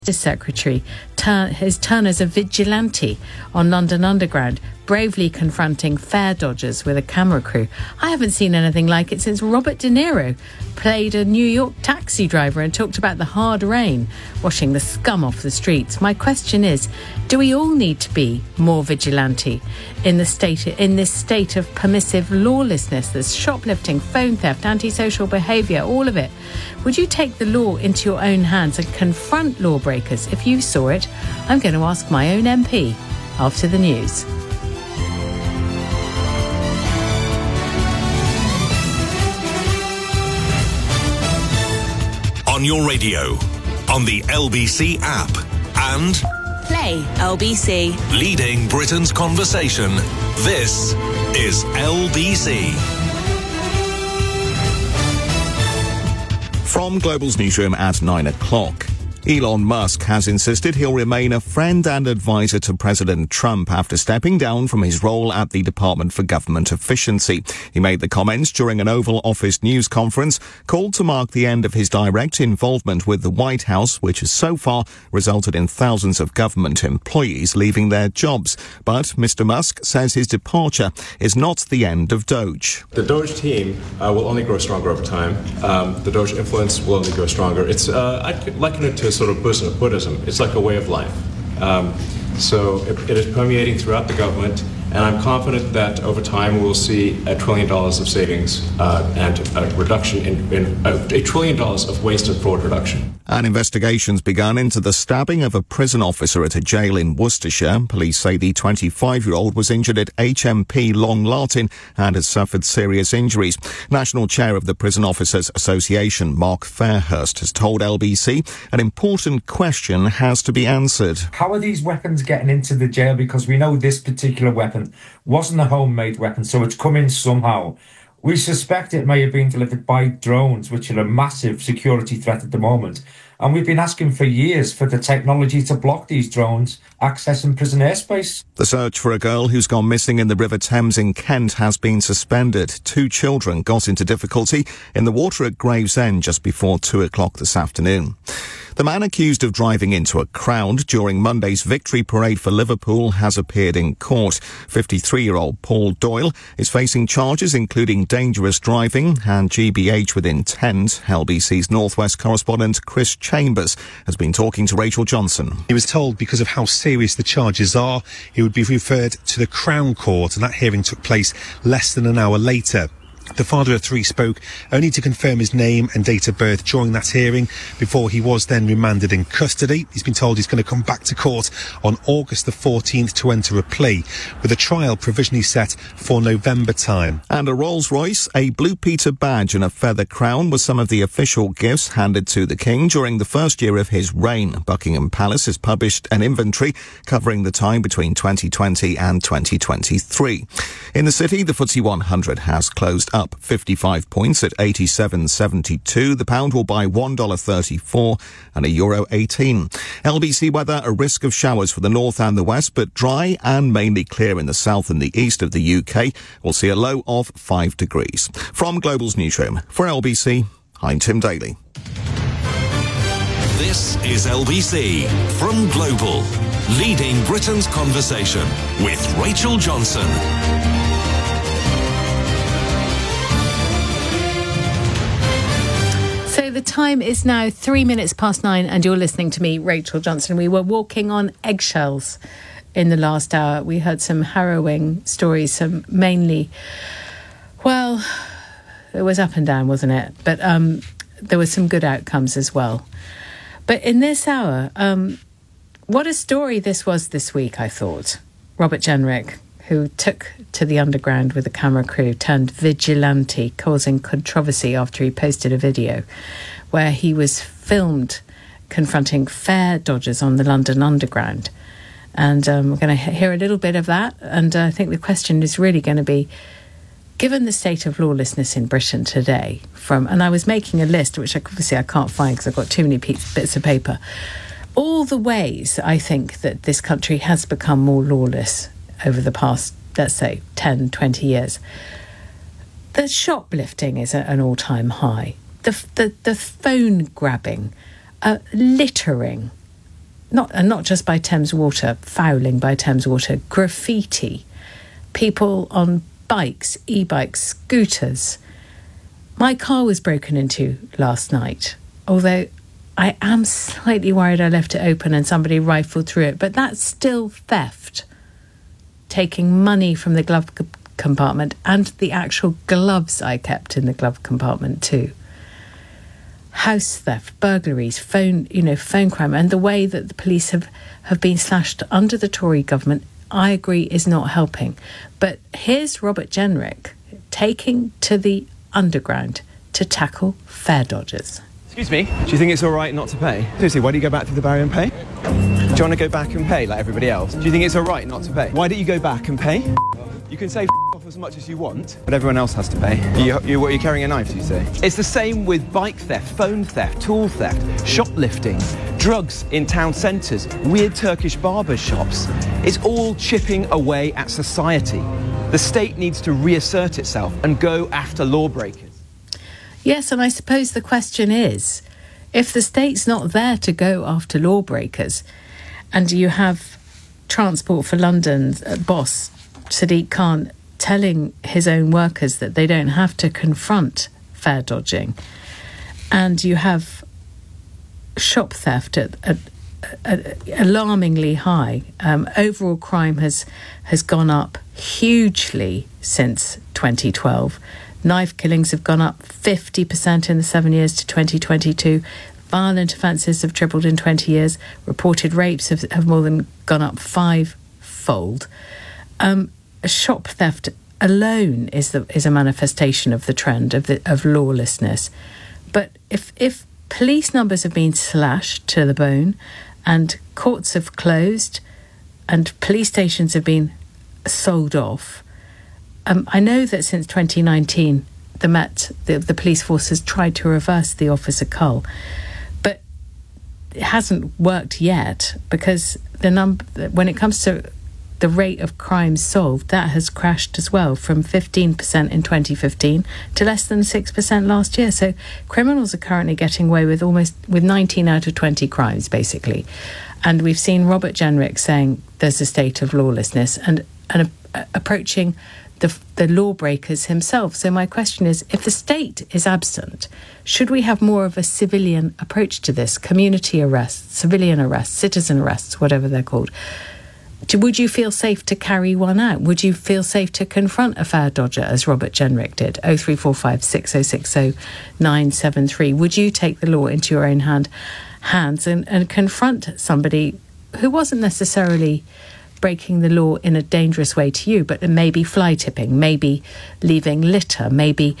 Secretary his turn as a vigilante on London Underground, bravely confronting fare dodgers with a camera crew. I haven't seen anything like it since Robert De Niro played a New York taxi driver and talked about the hard rain washing the scum off the streets. My question is, do we all need to be more vigilante in this state of permissive lawlessness? There's shoplifting, phone theft, antisocial behaviour, all of it. Would you take the law into your own hands and confront lawbreakers if you saw it? I'm going to ask my own MP after the news. On your radio, on the LBC app, and Play LBC. Leading Britain's conversation. This is LBC. From Global's newsroom at 9 o'clock. Elon Musk has insisted he'll remain a friend and advisor to President Trump after stepping down from his role at the Department for Government Efficiency. He made the comments during an Oval Office news conference called to mark the end of his direct involvement with the White House, which has so far resulted in thousands of government employees leaving their jobs. But Mr. Musk says his departure is not the end of Doge. The Doge team will only grow stronger over time. The Doge influence will only grow stronger. I'd liken it to sort of Buddhism. It's like a way of life. So it is permeating throughout the government, and I'm confident that over time we'll see $1 trillion of savings and a reduction in $1 trillion of waste and fraud reduction. An investigation's begun into the stabbing of a prison officer at a jail in Worcestershire. Police say the 25-year-old was injured at HMP Long Lartin and has suffered serious injuries. National Chair of the Prison Officers Association, Mark Fairhurst, has told LBC an important question has to be answered. How are these weapons getting into the jail? Because we know this particular weapon wasn't a homemade weapon, so it's come in somehow. We suspect it may have been delivered by drones, which are a massive security threat at the moment. And we've been asking for years for the technology to block these drones accessing prison airspace. The search for a girl who's gone missing in the River Thames in Kent has been suspended. 2 children got into difficulty in the water at Gravesend just before 2 o'clock this afternoon. The man accused of driving into a crowd during Monday's victory parade for Liverpool has appeared in court. 53-year-old Paul Doyle is facing charges including dangerous driving and GBH with intent. LBC's Northwest correspondent Chris Chambers has been talking to Rachel Johnson. He was told because of how serious the charges are, he would be referred to the Crown Court, and that hearing took place less than an hour later. The father of 3 spoke only to confirm his name and date of birth during that hearing before he was then remanded in custody. He's been told he's going to come back to court on August the 14th to enter a plea, with a trial provisionally set for November time. And a Rolls-Royce, a Blue Peter badge and a feather crown were some of the official gifts handed to the King during the first year of his reign. Buckingham Palace has published an inventory covering the time between 2020 and 2023. In the city, the FTSE 100 has closed up 55 points at 87.72. The pound will buy $1.34 and €1 18. LBC weather, a risk of showers for the north and the west, but dry and mainly clear in the south and the east of the UK. We'll see a low of 5 degrees. From Global's newsroom, for LBC, I'm Tim Daly. This is LBC from Global, leading Britain's conversation with Rachel Johnson. So the time is now 3 minutes past 9 and you're listening to me, Rachel Johnson. We were walking on eggshells in the last hour. We heard some harrowing stories, some mainly, well, it was up and down, wasn't it? But there were some good outcomes as well. But in this hour, what a story this was this week, I thought. Robert Jenrick, who took to the underground with a camera crew, turned vigilante, causing controversy after he posted a video where he was filmed confronting fare dodgers on the London Underground. And we're going to hear a little bit of that. And I think the question is really going to be, given the state of lawlessness in Britain today, and I was making a list, which obviously I can't find because I've got too many bits of paper, all the ways I think that this country has become more lawless over the past, let's say, 10, 20 years. The shoplifting is at an all-time high. The phone grabbing, littering, not just by Thames Water, fouling by Thames Water, graffiti, people on bikes, e-bikes, scooters. My car was broken into last night, although I am slightly worried I left it open and somebody rifled through it, but that's still theft. Taking money from the glove compartment and the actual gloves I kept in the glove compartment too. House theft, burglaries, phone crime, and the way that the police have been slashed under the Tory government, I agree, is not helping. But here's Robert Jenrick taking to the underground to tackle fare dodgers. Excuse me, do you think it's all right not to pay? Seriously, why do you go back through the barrier and pay? Do you want to go back and pay like everybody else? Do you think it's all right not to pay? Why don't you go back and pay? You can say off as much as you want, but everyone else has to pay. You're carrying a knife, you say? It's the same with bike theft, phone theft, tool theft, shoplifting, drugs in town centres, weird Turkish barber shops. It's all chipping away at society. The state needs to reassert itself and go after lawbreakers. Yes, and I suppose the question is, if the state's not there to go after lawbreakers, and you have Transport for London's boss, Sadiq Khan, telling his own workers that they don't have to confront fare dodging, and you have shop theft at alarmingly high. Overall crime has gone up hugely since 2012. Knife killings have gone up 50% in the 7 years to 2022. Violent offences have tripled in 20 years. Reported rapes have more than gone up fivefold. Shop theft alone is a manifestation of the trend of lawlessness. But if police numbers have been slashed to the bone, and courts have closed, and police stations have been sold off, I know that since 2019, the police force has tried to reverse the officer cull, but it hasn't worked yet, because when it comes to the rate of crime solved, that has crashed as well, from 15% in 2015 to less than 6% last year. So criminals are currently getting away with 19 out of 20 crimes, basically. And we've seen Robert Jenrick saying there's a state of lawlessness and approaching the lawbreakers himself. So my question is, if the state is absent, should we have more of a civilian approach to this? Community arrests, civilian arrests, citizen arrests, whatever they're called. Would you feel safe to carry one out? Would you feel safe to confront a fare dodger, as Robert Jenrick did? 0345 6060 973. Would you take the law into your own hands and confront somebody who wasn't necessarily breaking the law in a dangerous way to you, but maybe fly tipping, maybe leaving litter, maybe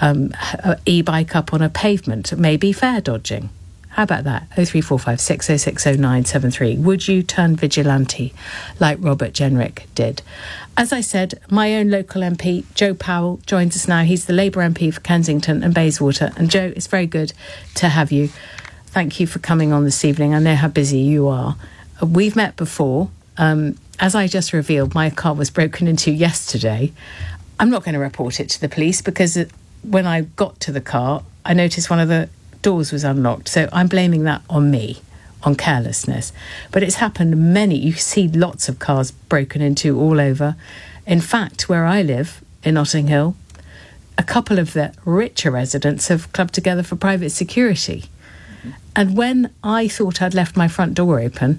e-bike up on a pavement, maybe fare dodging? How about that? 0345 6060 973. Would you turn vigilante like Robert Jenrick did? As I said, my own local MP, Joe Powell, joins us now. He's the Labour MP for Kensington and Bayswater. And Joe, it's very good to have you. Thank you for coming on this evening. I know how busy you are. We've met before. As I just revealed, my car was broken into yesterday. I'm not going to report it to the police because when I got to the car, I noticed one of the doors was unlocked. So I'm blaming that on me, on carelessness. But it's happened you see lots of cars broken into all over. In fact, where I live, in Notting Hill, a couple of the richer residents have clubbed together for private security. And when I thought I'd left my front door open,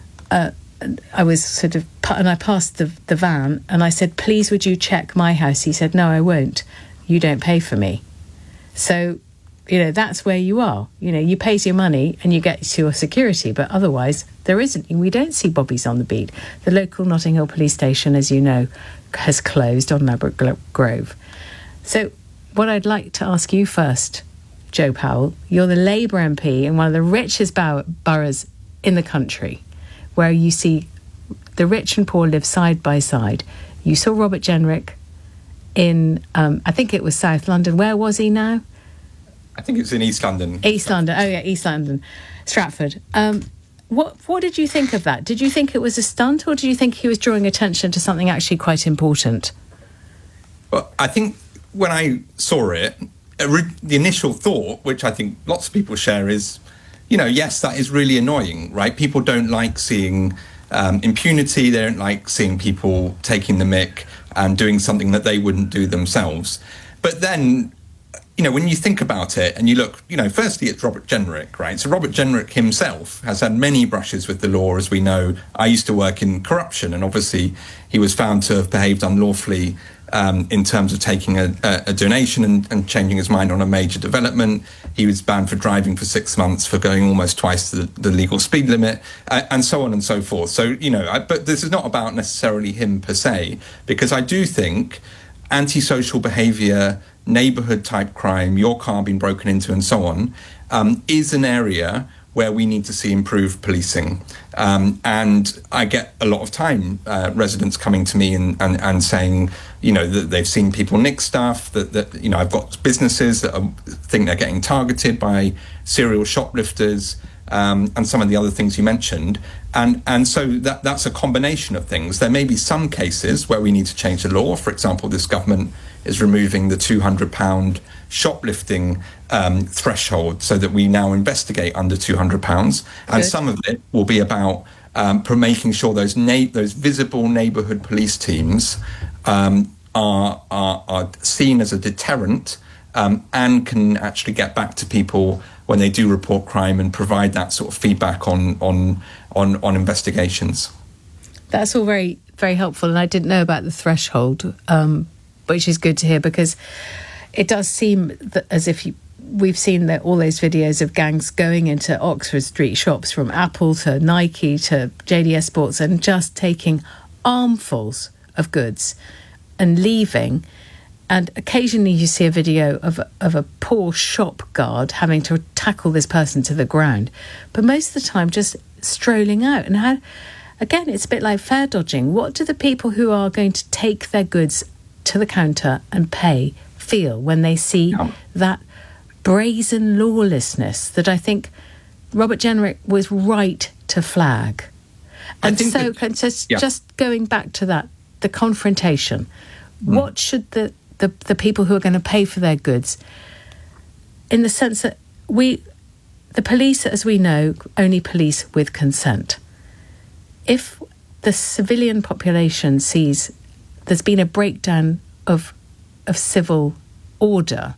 I was and I passed the van and I said, please, would you check my house? He said, no, I won't. You don't pay for me. So, that's where you are. You pay your money and you get your security, but otherwise there isn't. We don't see bobbies on the beat. The local Notting Hill police station, as you know, has closed on Ladbroke Grove. So what I'd like to ask you first, Joe Powell, you're the Labour MP in one of the richest boroughs in the country, where you see the rich and poor live side by side. You saw Robert Jenrick in, I think it was South London. Where was he now? I think it's in East London. East London. Oh, yeah, East London. Stratford. What did you think of that? Did you think it was a stunt, or did you think he was drawing attention to something actually quite important? Well, I think when I saw it, the initial thought, which I think lots of people share, is, yes, that is really annoying, right? People don't like seeing impunity. They don't like seeing people taking the mick and doing something that they wouldn't do themselves. But then, when you think about it and you look, firstly, it's Robert Jenrick, right? So Robert Jenrick himself has had many brushes with the law, as we know. I used to work in corruption, and obviously he was found to have behaved unlawfully in terms of taking a donation and changing his mind on a major development. He was banned for driving for 6 months for going almost twice the legal speed limit, and so on and so forth. So, but this is not about necessarily him per se, because I do think antisocial behaviour, neighbourhood type crime, your car being broken into and so on, is an area where we need to see improved policing. And I get a lot of time residents coming to me and saying, that they've seen people nick stuff, that I've got businesses that think they're getting targeted by serial shoplifters, and some of the other things you mentioned. And so that's a combination of things. There may be some cases where we need to change the law. For example, this government is removing the £200 shoplifting threshold so that we now investigate under £200. And some of it will be about making sure those visible neighbourhood police teams are seen as a deterrent and can actually get back to people when they do report crime and provide that sort of feedback on investigations. That's all very, very helpful, and I didn't know about the threshold, which is good to hear, because it does seem as if we've seen all those videos of gangs going into Oxford Street shops, from Apple to Nike to JDS Sports, and just taking armfuls of goods and leaving. And occasionally you see a video of a poor shop guard having to tackle this person to the ground, but most of the time just strolling out. And again, it's a bit like fare dodging. What do the people who are going to take their goods to the counter and pay feel when they see that brazen lawlessness that I think Robert Jenrick was right to flag? And so just going back to that, the confrontation, what should the people who are going to pay for their goods, in the sense that the police, as we know, only police with consent. If the civilian population sees there's been a breakdown of civil order,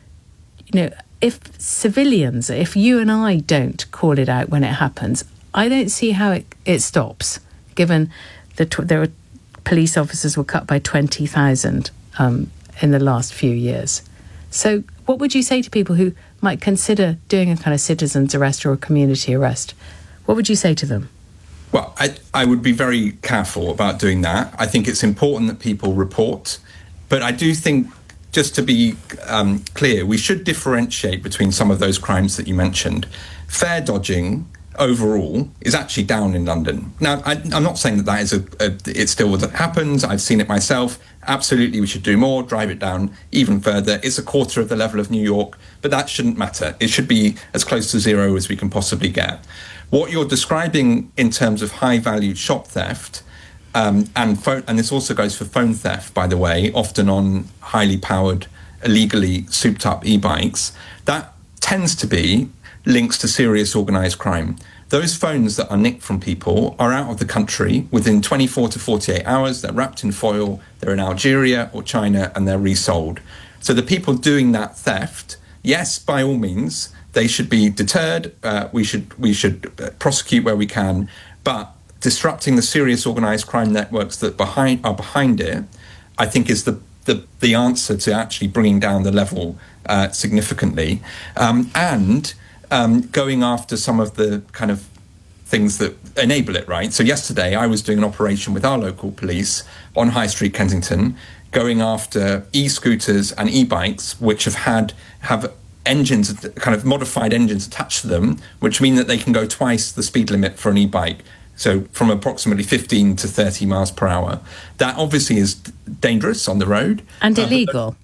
if you and I don't call it out when it happens, I don't see how it stops, given there are police officers were cut by 20,000 in the last few years. So what would you say to people who might consider doing a kind of citizen's arrest or a community arrest? What would you say to them? Well, I would be very careful about doing that. I think it's important that people report. But I do think, just to be clear, we should differentiate between some of those crimes that you mentioned. Fare dodging overall is actually down in London. Now, I'm not saying that is it still happens. I've seen it myself. Absolutely, we should do more, drive it down even further. It's a quarter of the level of New York, but that shouldn't matter. It should be as close to zero as we can possibly get. What you're describing in terms of high-valued shop theft, and this also goes for phone theft, by the way, often on highly powered, illegally souped-up e-bikes, that tends to be links to serious organised crime. Those phones that are nicked from people are out of the country within 24 to 48 hours. They're wrapped in foil, they're in Algeria or China, and they're resold. So the people doing that theft, yes, by all means, they should be deterred. We should prosecute where we can, but disrupting the serious organised crime networks that are behind it, I think, is the answer to actually bringing down the level significantly, and going after some of the kind of things that enable it, right? So yesterday I was doing an operation with our local police on High Street, Kensington, going after e-scooters and e-bikes which have engines, kind of modified engines attached to them, which mean that they can go twice the speed limit for an e-bike. So from approximately 15 to 30 miles per hour. That obviously is dangerous on the road. And illegal.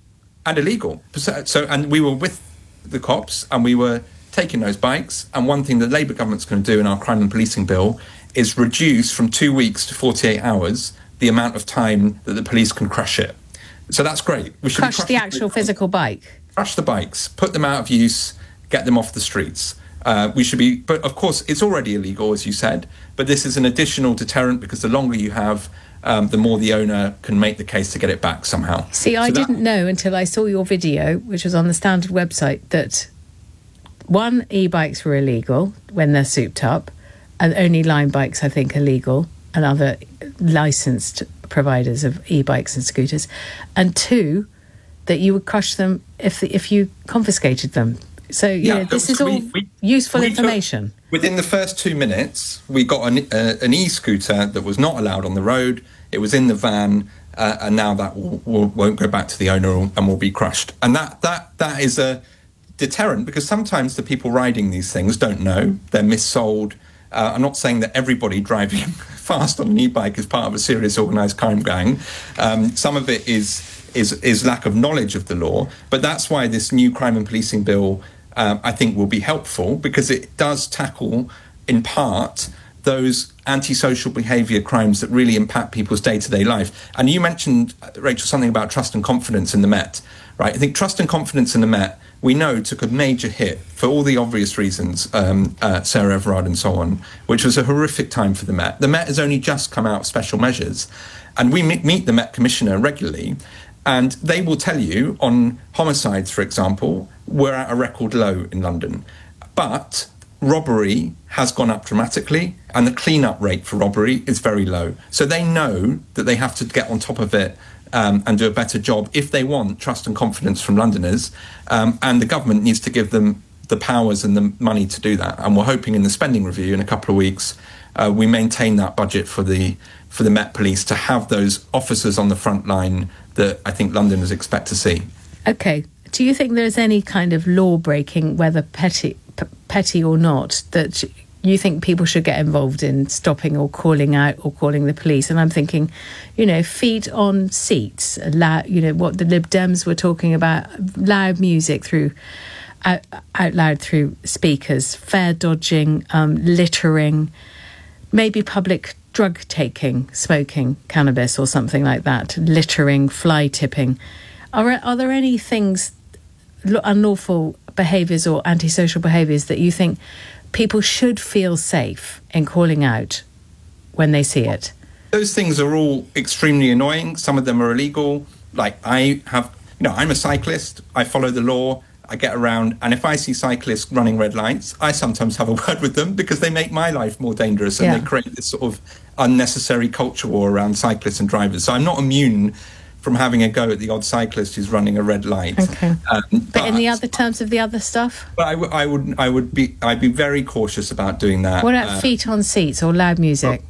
So, and we were with the cops and we were taking those bikes. And one thing the Labour government's going to do in our crime and policing bill is reduce from 2 weeks to 48 hours the amount of time that the police can crash it. So that's great. We should crash the actual physical bike. Crash the bikes, put them out of use, get them off the streets. We should be, but of course, it's already illegal, as you said. But this is an additional deterrent because the longer you have, the more the owner can make the case to get it back somehow. See, I didn't know until I saw your video, which was on the Standard website, that one, e-bikes were illegal when they're souped up, and only Lime bikes, I think, are legal, and other licensed providers of e-bikes and scooters. And two, that you would crush them if you confiscated them. So, this is all useful information. Within the first 2 minutes, we got an e-scooter that was not allowed on the road. It was in the van, and now that won't go back to the owner and will be crushed. And that is a deterrent, because sometimes the people riding these things don't know. They're missold. I'm not saying that everybody driving fast on an e-bike is part of a serious organised crime gang. Some of it is lack of knowledge of the law, but that's why this new crime and policing bill, I think, will be helpful, because it does tackle, in part, those antisocial behaviour crimes that really impact people's day-to-day life. And you mentioned, Rachel, something about trust and confidence in the Met, right? I think trust and confidence in the Met, we know, took a major hit for all the obvious reasons, Sarah Everard and so on, which was a horrific time for the Met. The Met has only just come out of special measures, and we meet the Met Commissioner regularly, and they will tell you on homicides, for example, we're at a record low in London. But robbery has gone up dramatically, and the clean-up rate for robbery is very low. So they know that they have to get on top of it and do a better job if they want trust and confidence from Londoners. And the government needs to give them the powers and the money to do that. And we're hoping in the spending review in a couple of weeks, we maintain that budget for the Met Police to have those officers on the front line that I think Londoners expect to see. OK. Do you think there's any kind of law breaking, whether petty or not, that you think people should get involved in stopping or calling out or calling the police? And I'm thinking, feet on seats, what the Lib Dems were talking about, loud music out loud through speakers, fare dodging, littering, maybe public drug taking, smoking cannabis or something like that, littering, fly tipping. Are there any things, unlawful behaviours or antisocial behaviours, that you think people should feel safe in calling out when they see it? Those things are all extremely annoying. Some of them are illegal. Like I'm a cyclist. I follow the law. I get around, and if I see cyclists running red lights, I sometimes have a word with them, because they make my life more dangerous, and they create this sort of unnecessary culture war around cyclists and drivers. So I'm not immune from having a go at the odd cyclist who's running a red light. Okay. But in the other terms of the other stuff? But I'd be very cautious about doing that. What about feet on seats or loud music?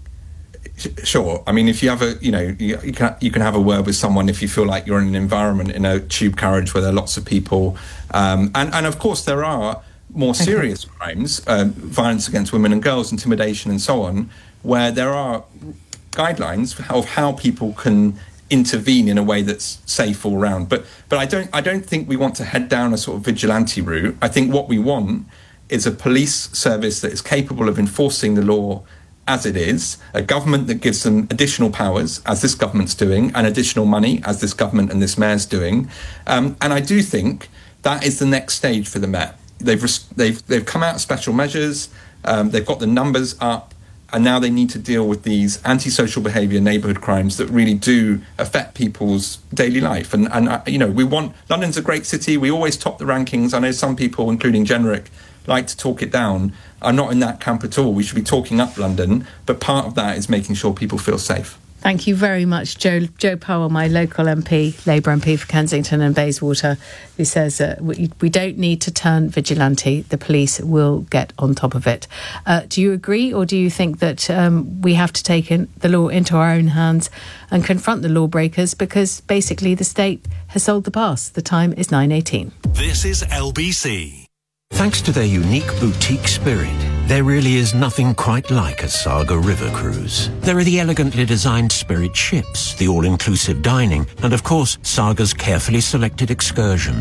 Sure. I mean, if you have you can have a word with someone if you feel like you're in an environment, in a tube carriage where there are lots of people. And of course, there are more serious crimes, violence against women and girls, intimidation and so on, where there are guidelines of how people can intervene in a way that's safe all round. But I don't think we want to head down a sort of vigilante route. I think what we want is a police service that is capable of enforcing the law as it is, a government that gives them additional powers, as this government's doing, and additional money, as this government and this mayor's doing. And I do think that is the next stage for the Met. They've come out of special measures, they've got the numbers up, and now they need to deal with these antisocial behaviour, neighbourhood crimes that really do affect people's daily life. And we want, London's a great city, we always top the rankings. I know some people, including Jenrick, like to talk it down. I'm not in that camp at all. We should be talking up London, but part of that is making sure people feel safe. Thank you very much, Joe Powell, my local MP, Labour MP for Kensington and Bayswater, who says we don't need to turn vigilante. The police will get on top of it. Do you agree, or do you think that we have to take the law into our own hands and confront the lawbreakers, because basically the state has sold the past? The time is 9:18. This is LBC. Thanks to their unique boutique spirit, there really is nothing quite like a Saga River cruise. There are the elegantly designed Spirit ships, the all-inclusive dining, and of course, Saga's carefully selected excursions.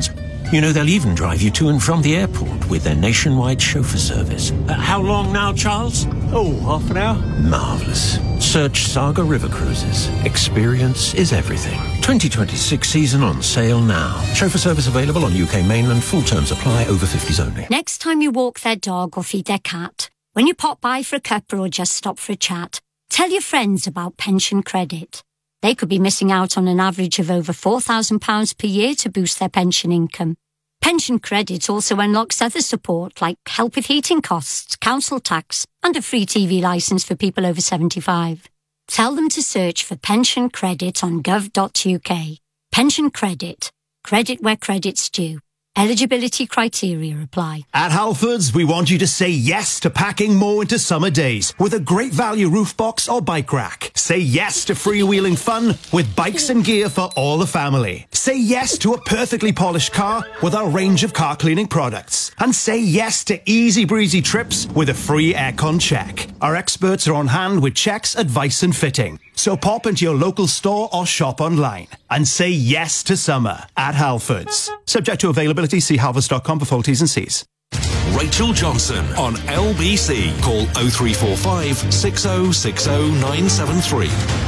You know, they'll even drive you to and from the airport with their nationwide chauffeur service. How long now, Charles? Oh, half an hour. Marvellous. Search Saga River Cruises. Experience is everything. 2026 season on sale now. Chauffeur service available on UK mainland. Full terms apply. Over 50s only. Next time you walk their dog or feed their cat, when you pop by for a cuppa or just stop for a chat, tell your friends about Pension Credit. They could be missing out on an average of over £4,000 per year to boost their pension income. Pension Credit also unlocks other support like help with heating costs, council tax, and a free TV licence for people over 75. Tell them to search for Pension Credit on gov.uk. Pension Credit. Credit where credit's due. Eligibility criteria apply. At Halfords, we want you to say yes to packing more into summer days with a great value roof box or bike rack. Say yes to freewheeling fun with bikes and gear for all the family. Say yes to a perfectly polished car with our range of car cleaning products. And say yes to easy breezy trips with a free aircon check. Our experts are on hand with checks, advice and fitting. So pop into your local store or shop online and say yes to summer at Halfords. Subject to availability, see halfords.com for full T's and C's. Rachel Johnson on LBC. Call 0345 6060 973.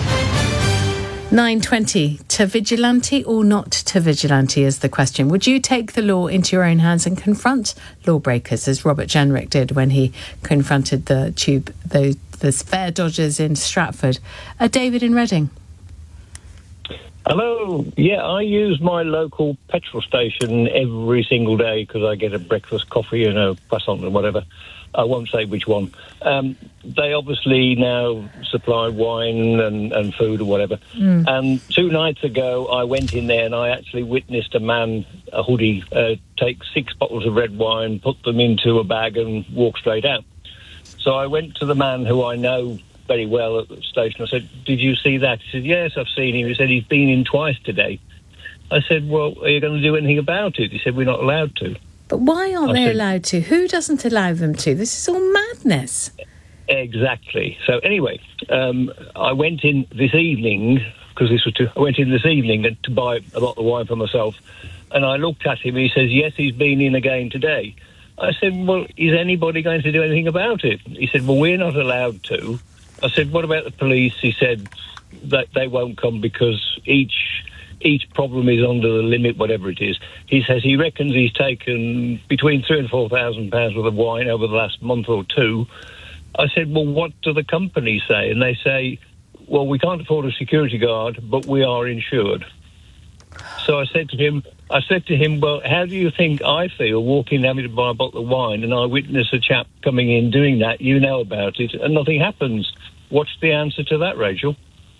9:20. To vigilante or not to vigilante is the question. Would you take the law into your own hands and confront lawbreakers, as Robert Jenrick did when he confronted the fare dodgers in Stratford? David in Reading. Hello. Yeah, I use my local petrol station every single day because I get a breakfast coffee and a croissant and whatever. I won't say which one. They obviously now supply wine and food or whatever. And 2 nights ago, I went in there and I actually witnessed a man, a hoodie, take 6 bottles of red wine, put them into a bag and walk straight out. So I went to the man who I know very well at the station. I said, "Did you see that?" He said, "Yes, I've seen him." He said, "He's been in twice today." I said, "Well, are you going to do anything about it?" He said, "We're not allowed to." But why aren't they allowed to? Who doesn't allow them to? This is all madness. Exactly. So anyway, I went in this evening, because I went in this evening to buy a bottle of wine for myself, and I looked at him and he says, "Yes, he's been in again today." I said, "Well, is anybody going to do anything about it?" He said, "Well, we're not allowed to." I said, "What about the police?" He said that they won't come because each problem is under the limit, whatever it is. He says he reckons he's taken between £3,000 and £4,000 worth of wine over the last month or two. I said, "Well, what do the companies say?" And they say, "Well, we can't afford a security guard, but we are insured." So I said to him, "Well, how do you think I feel walking having to buy a bottle of wine and I witness a chap coming in doing that, you know about it, and nothing happens?" What's the answer to that, Rachel?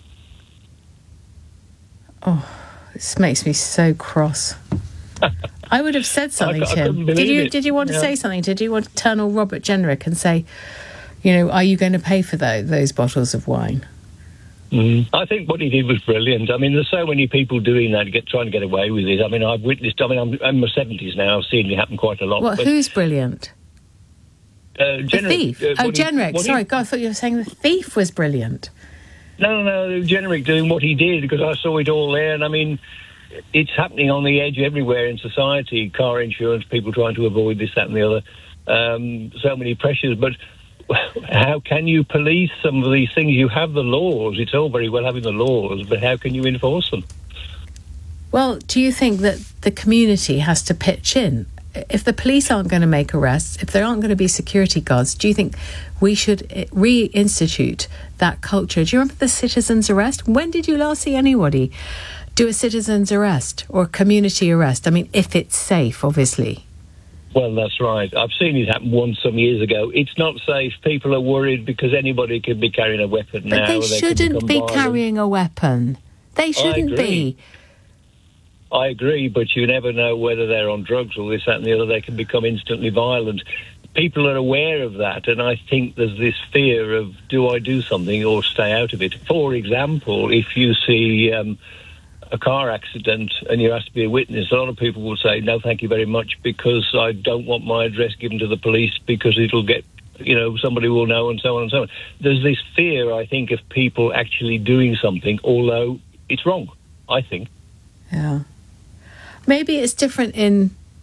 Oh, this makes me so cross. I would have said something to him. Did you want to say something? Did you want to turn on Robert Jenrick and say, are you going to pay for those bottles of wine? I think what he did was brilliant. I mean, there's so many people doing that, trying to get away with it. I mean, I'm in my 70s now. I've seen it happen quite a lot. Well, who's brilliant? Jenrick. The thief. Jenrick. Sorry, God, I thought you were saying the thief was brilliant. No, Jenrick doing what he did, because I saw it all there. And I mean, it's happening on the edge everywhere in society. Car insurance, people trying to avoid this, that and the other. So many pressures. But how can you police some of these things? You have the laws. It's all very well having the laws, but how can you enforce them? Well, do you think that the community has to pitch in? If the police aren't going to make arrests, if there aren't going to be security guards, do you think we should reinstitute that culture? Do you remember the citizen's arrest? When did you last see anybody do a citizen's arrest or a community arrest? I mean, if it's safe, obviously. Well, that's right. I've seen it happen once some years ago. It's not safe. People are worried because anybody could be carrying a weapon now. But they shouldn't be carrying a weapon. They shouldn't be. I agree, but you never know whether they're on drugs or this, that and the other. They can become instantly violent. People are aware of that, and I think there's this fear of, do I do something or stay out of it? For example, if you see a car accident and you're asked to be a witness, a lot of people will say, no, thank you very much, because I don't want my address given to the police because it'll get, somebody will know, and so on and so on. There's this fear, I think, of people actually doing something, although it's wrong, I think. Yeah. Maybe it's different in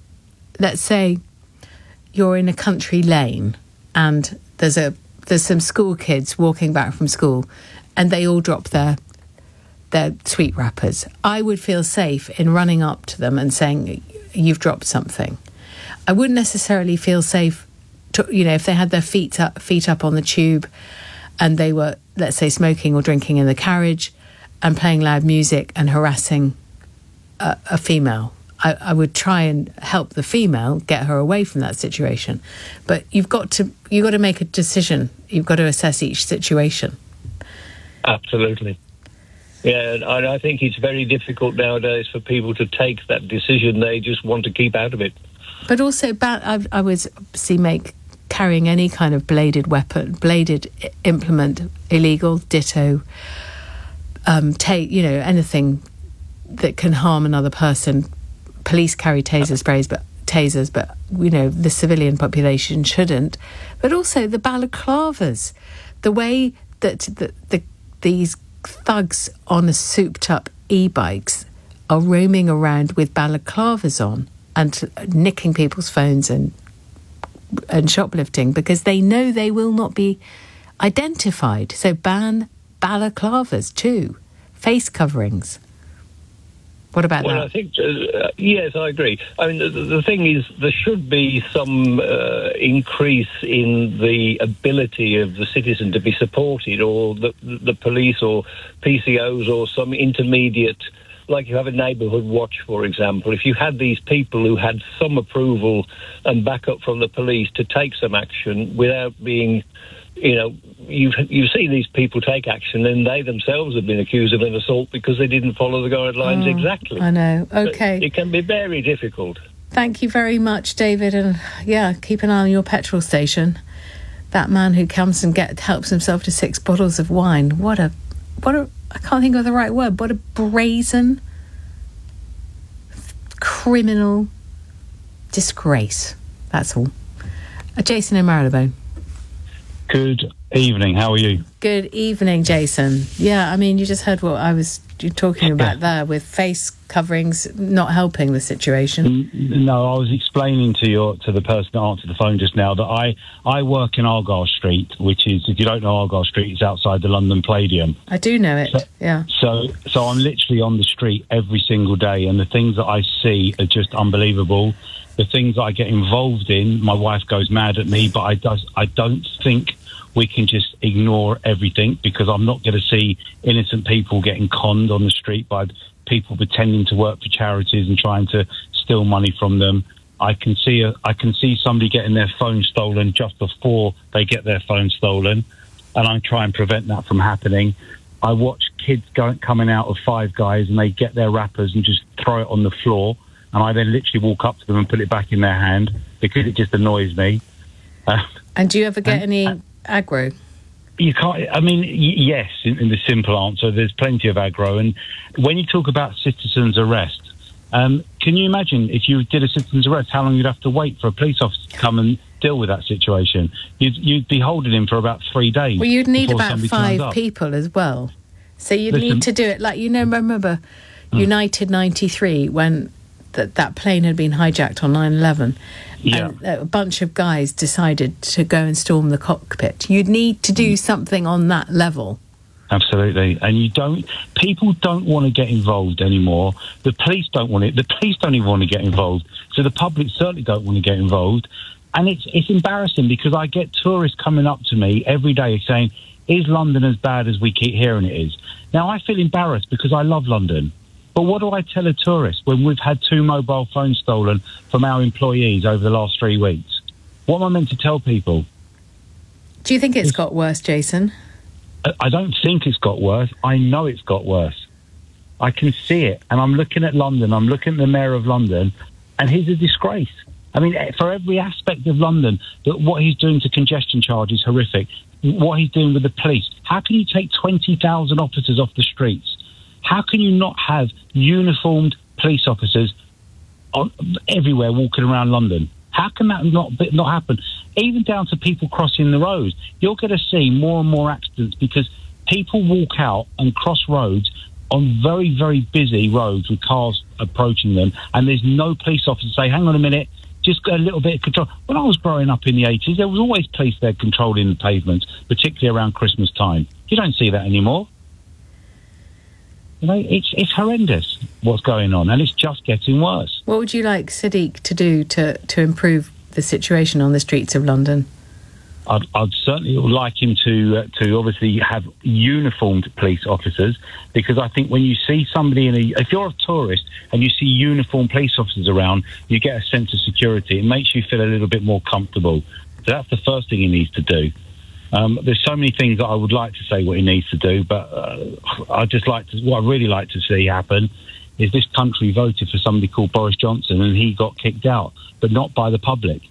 let's say you're in a country lane and there's some school kids walking back from school and they all drop their sweet wrappers. I would feel safe in running up to them and saying, you've dropped something. I wouldn't necessarily feel safe to, if they had their feet up on the tube and they were, let's say, smoking or drinking in the carriage and playing loud music and harassing a female. I would try and help the female, get her away from that situation. But you've got to make a decision. You've got to assess each situation. Absolutely. Yeah, and I think it's very difficult nowadays for people to take that decision. They just want to keep out of it. But also, I would obviously make carrying any kind of bladed implement illegal. Ditto. Anything that can harm another person. Police carry tasers, but the civilian population shouldn't. But also the balaclavas, the way that these thugs on souped-up e-bikes are roaming around with balaclavas on and nicking people's phones and shoplifting because they know they will not be identified. So ban balaclavas too, face coverings. What about that? Well, I think, yes, I agree. I mean, the thing is, there should be some increase in the ability of the citizen to be supported, or the police or PCOs or some intermediate, like you have a neighbourhood watch, for example. If you had these people who had some approval and backup from the police to take some action without being... you see these people take action and they themselves have been accused of an assault because they didn't follow the guidelines exactly. I know. Okay. But it can be very difficult. Thank you very much, David. And keep an eye on your petrol station. That man who comes and helps himself to 6 bottles of wine. What a I can't think of the right word. What a brazen, criminal disgrace. That's all. Jason in Marylebone. Good evening. How are you? Good evening, Jason. Yeah, I mean, you just heard what you're talking about there with face coverings not helping the situation. No, I was explaining to the person that answered the phone just now that I work in Argyle Street, which is, if you don't know Argyle Street, it's outside the London Palladium. I do know it, yeah. So I'm literally on the street every single day, and the things that I see are just unbelievable. The things that I get involved in, my wife goes mad at me, but I don't think we can just ignore everything, because I'm not going to see innocent people getting conned on the street by people pretending to work for charities and trying to steal money from them. I can see somebody getting their phone stolen just before they get their phone stolen, and I try and prevent that from happening. I watch kids coming out of Five Guys and they get their wrappers and just throw it on the floor, and I then literally walk up to them and put it back in their hand because it just annoys me. And do you ever get any aggro? You can't. I mean, yes. In the simple answer, there's plenty of aggro. And when you talk about citizen's arrest, can you imagine if you did a citizen's arrest, how long you'd have to wait for a police officer to come and deal with that situation? You'd be holding him for about 3 days. Well, you'd need about 5 people as well. So you'd need to do it like, remember United 93 when that plane had been hijacked on 9/11. Yeah. And a bunch of guys decided to go and storm the cockpit. You'd need to do something on that level. Absolutely. And people don't want to get involved anymore. The police don't want it. The police don't even want to get involved. So the public certainly don't want to get involved. And it's embarrassing because I get tourists coming up to me every day saying, is London as bad as we keep hearing it is? Now, I feel embarrassed because I love London. But what do I tell a tourist when we've had 2 mobile phones stolen from our employees over the last 3 weeks? What am I meant to tell people? Do you think it's got worse, Jason? I don't think it's got worse. I know it's got worse. I can see it. And I'm looking at London. I'm looking at the Mayor of London, and he's a disgrace. I mean, for every aspect of London, what he's doing to congestion charge is horrific. What he's doing with the police. How can you take 20,000 officers off the streets? How can you not have uniformed police officers everywhere walking around London? How can that not happen? Even down to people crossing the roads. You're going to see more and more accidents because people walk out and cross roads on very, very busy roads with cars approaching them, and there's no police officer say, hang on a minute, just a little bit of control. When I was growing up in the 80s, there was always police there controlling the pavements, particularly around Christmas time. You don't see that anymore. You know, it's horrendous what's going on, and it's just getting worse. What would you like Sadiq to do to improve the situation on the streets of London? I'd certainly like him to obviously have uniformed police officers, because I think when you see somebody if you're a tourist and you see uniformed police officers around, you get a sense of security. It makes you feel a little bit more comfortable. So that's the first thing he needs to do. There's so many things that I would like to say what he needs to do, but what I'd really like to see happen is this country voted for somebody called Boris Johnson, and he got kicked out, but not by the public.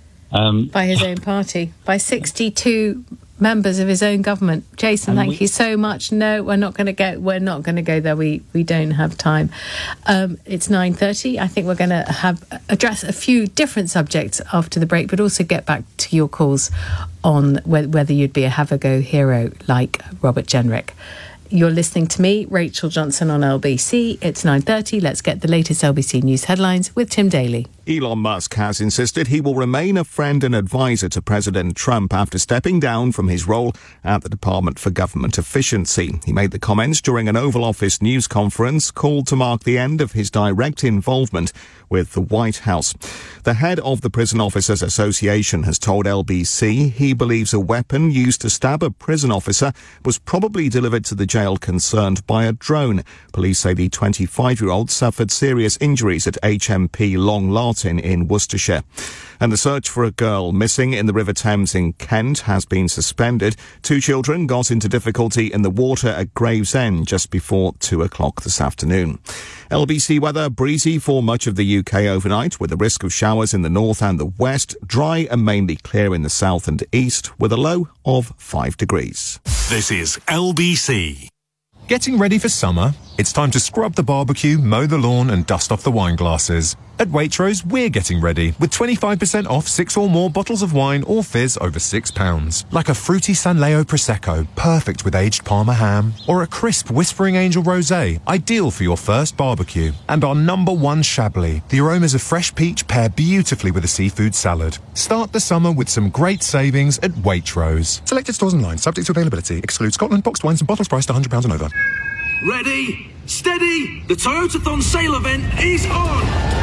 By his own party, by 62 members of his own government. Jason, thank you so much. No, we're not going to go there. We don't have time. It's 9:30. I think we're going to address a few different subjects after the break, but also get back to your calls on whether you'd be a have-a-go hero like Robert Jenrick. You're listening to me, Rachel Johnson, on LBC. It's 9:30. Let's get the latest LBC News headlines with Tim Daly. Elon Musk has insisted he will remain a friend and advisor to President Trump after stepping down from his role at the Department for Government Efficiency. He made the comments during an Oval Office news conference called to mark the end of his direct involvement with the White House. The head of the Prison Officers Association has told LBC he believes a weapon used to stab a prison officer was probably delivered to the jail concerned by a drone. Police say the 25-year-old suffered serious injuries at HMP Long Lartin in Worcestershire. And the search for a girl missing in the River Thames in Kent has been suspended. 2 children got into difficulty in the water at Gravesend just before 2 o'clock this afternoon. LBC weather, breezy for much of the UK overnight, with a risk of showers in the north and the west, dry and mainly clear in the south and east, with a low of 5 degrees. This is LBC. Getting ready for summer? It's time to scrub the barbecue, mow the lawn and dust off the wine glasses. At Waitrose, we're getting ready with 25% off 6 or more bottles of wine or fizz over £6. Like a fruity San Leo Prosecco, perfect with aged Parma ham. Or a crisp Whispering Angel Rosé, ideal for your first barbecue. And our #1 Chablis. The aromas of fresh peach pair beautifully with a seafood salad. Start the summer with some great savings at Waitrose. Selected stores online, subject to availability. Excludes Scotland, boxed wines and bottles priced £100 and over. Ready, steady, the Toyotathon sale event is on!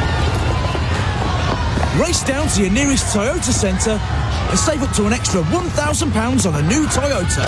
Race down to your nearest Toyota centre and save up to an extra £1,000 on a new Toyota.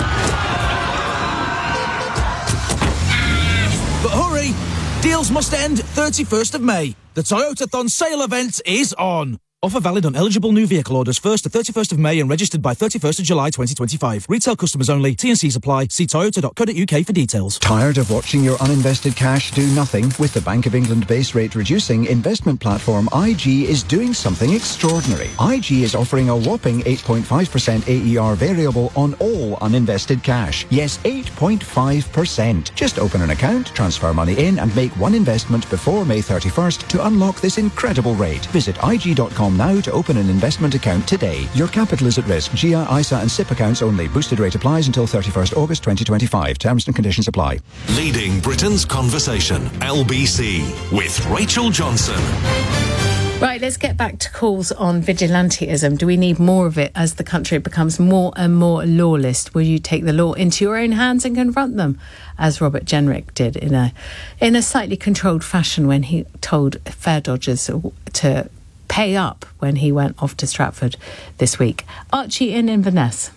But hurry, deals must end 31st of May. The Toyotathon sale event is on. Offer valid on eligible new vehicle orders 1st to 31st of May and registered by 31st of July 2025. Retail customers only. T&Cs apply. See toyota.co.uk for details. Tired of watching your uninvested cash do nothing? With the Bank of England base rate reducing, investment platform IG is doing something extraordinary. IG is offering a whopping 8.5% AER variable on all uninvested cash. Yes, 8.5%. Just open an account, transfer money in and make one investment before May 31st to unlock this incredible rate. Visit IG.com now to open an investment account today. Your capital is at risk. GIA, ISA and SIP accounts only. Boosted rate applies until 31st August 2025. Terms and conditions apply. Leading Britain's conversation, LBC, with Rachel Johnson. Right, let's get back to calls on vigilantism. Do we need more of it as the country becomes more and more lawless? Will you take the law into your own hands and confront them, as Robert Jenrick did in a slightly controlled fashion when he told fare dodgers to pay up when he went off to Stratford this week? Archie in Inverness.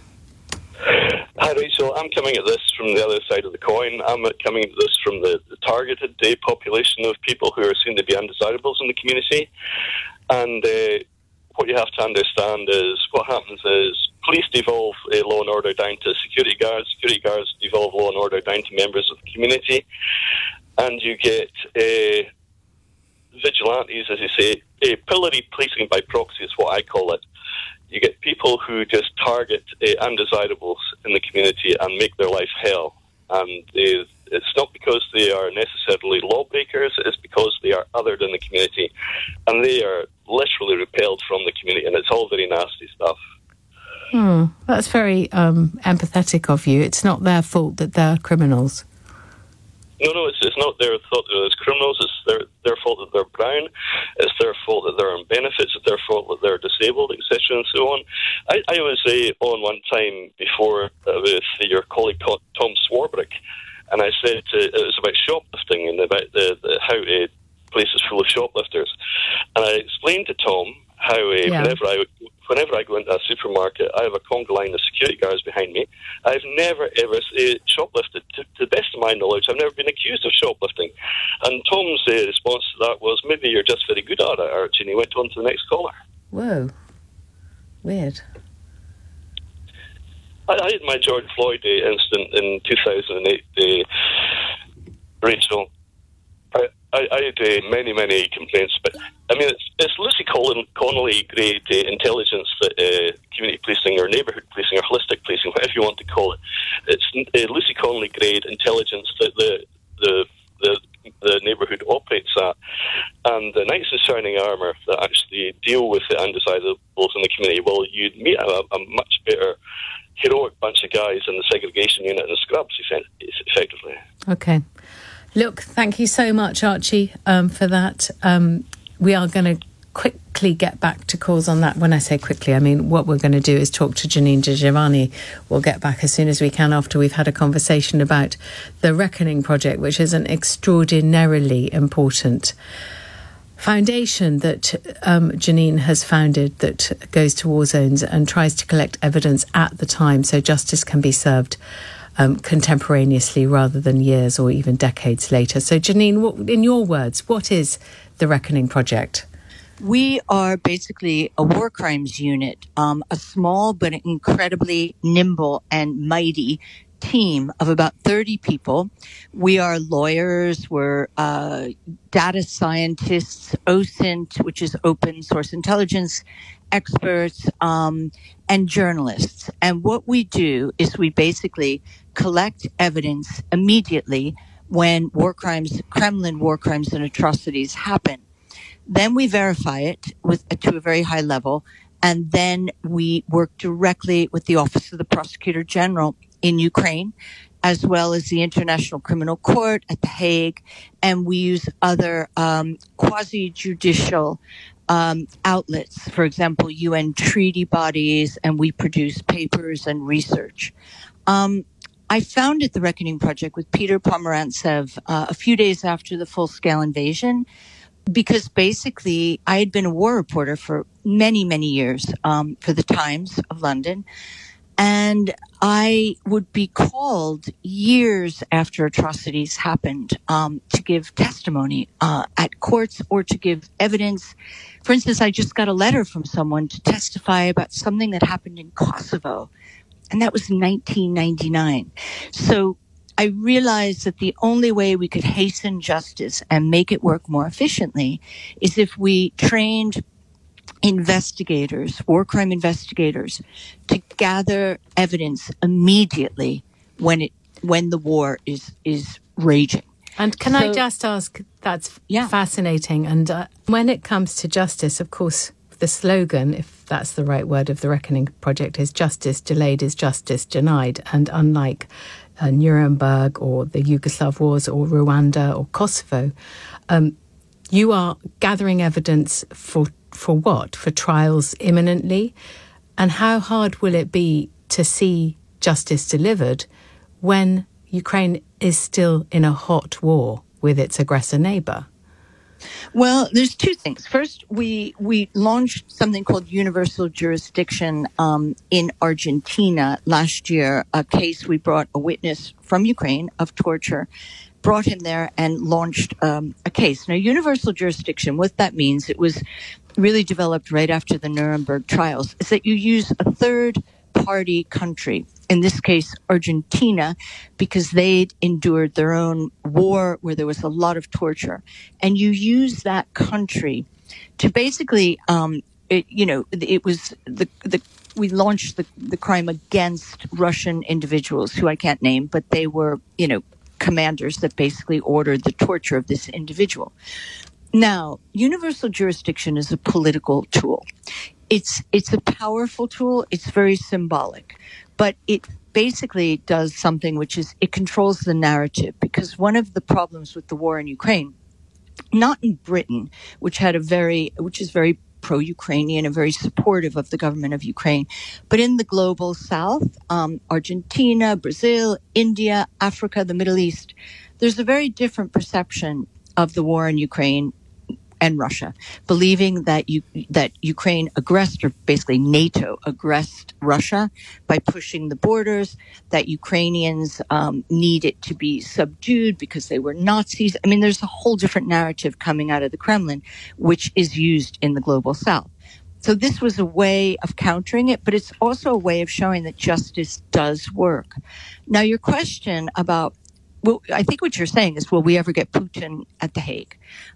Hi Rachel, I'm coming at this from the other side of the coin. I'm coming at this from the targeted population of people who are seen to be undesirables in the community. And what you have to understand is what happens is police devolve law and order down to security guards devolve law and order down to members of the community, and you get vigilantes, as you say, pillory policing by proxy is what I call it. You get people who just target undesirables in the community and make their life hell. And it's not because they are necessarily lawbreakers, it's because they are othered in the community. And they are literally repelled from the community, and it's all very nasty stuff. That's very empathetic of you. It's not their fault that they're criminals. No, it's not their fault that they're criminals. It's their fault that they're brown. It's their fault that they're on benefits. It's their fault that they're disabled, etc., and so on. I was on one time before with your colleague Tom Swarbrick, and I said it was about shoplifting and about how a place is full of shoplifters, and I explained to Tom how whenever I go into a supermarket, I have a conga line of security guards behind me. I've never, ever shoplifted. To the best of my knowledge, I've never been accused of shoplifting. And Tom's response to that was, maybe you're just very good at it, Archie, and he went on to the next caller. Whoa. Weird. I had my George Floyd incident in 2008, Rachel. I had many complaints, but I mean, it's Lucy Connolly grade intelligence that community policing or neighbourhood policing or holistic policing, whatever you want to call it. It's Lucy Connolly grade intelligence that the neighbourhood operates at, and the knights in shining armour that actually deal with the undesirables in the community. Well, you'd meet a much better heroic bunch of guys in the segregation unit and the scrubs, effectively. Okay. Look, thank you so much, Archie, for that. We are going to quickly get back to calls on that. When I say quickly, I mean what we're going to do is talk to Janine De Giovanni. We'll get back as soon as we can after we've had a conversation about the Reckoning Project, which is an extraordinarily important foundation that Janine has founded that goes to war zones and tries to collect evidence at the time so justice can be served contemporaneously rather than years or even decades later. So, Janine, in your words, what is the Reckoning Project? We are basically a war crimes unit, a small but incredibly nimble and mighty team of about 30 people. We are lawyers, we're data scientists, OSINT, which is open source intelligence experts, and journalists. And what we do is we basically collect evidence immediately when war crimes, Kremlin war crimes and atrocities happen. Then we verify it to a very high level, and then we work directly with the Office of the Prosecutor General in Ukraine, as well as the International Criminal Court at The Hague, and we use other quasi-judicial outlets, for example, UN treaty bodies, and we produce papers and research. I founded the Reckoning Project with Peter Pomerantsev a few days after the full-scale invasion, because basically I had been a war reporter for many, many years for the Times of London. And I would be called years after atrocities happened to give testimony at courts or to give evidence. For instance, I just got a letter from someone to testify about something that happened in Kosovo, and that was 1999. So I realized that the only way we could hasten justice and make it work more efficiently is if we trained investigators, war crime investigators, to gather evidence immediately when the war is raging. And can I just ask, that's fascinating. And when it comes to justice, of course, the slogan, if that's the right word, of the Reckoning Project is justice delayed is justice denied. And unlike Nuremberg or the Yugoslav wars or Rwanda or Kosovo, you are gathering evidence for what? For trials imminently? And how hard will it be to see justice delivered when Ukraine is still in a hot war with its aggressor neighbour? Well, there's two things. First, we launched something called Universal Jurisdiction in Argentina last year, a case we brought a witness from Ukraine of torture, brought him there and launched a case. Now, Universal Jurisdiction, what that means, it was really developed right after the Nuremberg trials, is that you use a third-party country, in this case Argentina, because they'd endured their own war where there was a lot of torture. And you use that country to basically, it was we launched the crime against Russian individuals who I can't name, but they were, commanders that basically ordered the torture of this individual. Now, universal jurisdiction is a political tool. It's a powerful tool. It's very symbolic, but it basically does something which is it controls the narrative, because one of the problems with the war in Ukraine, not in Britain, which is very pro-Ukrainian and very supportive of the government of Ukraine, but in the global South, Argentina, Brazil, India, Africa, the Middle East, there's a very different perception of the war in Ukraine and Russia, believing that Ukraine aggressed, or basically NATO aggressed Russia by pushing the borders, that Ukrainians need it to be subdued because they were Nazis. I mean, there's a whole different narrative coming out of the Kremlin, which is used in the global South. So this was a way of countering it, but it's also a way of showing that justice does work. Now, your question about, well, I think what you're saying is, will we ever get Putin at The Hague?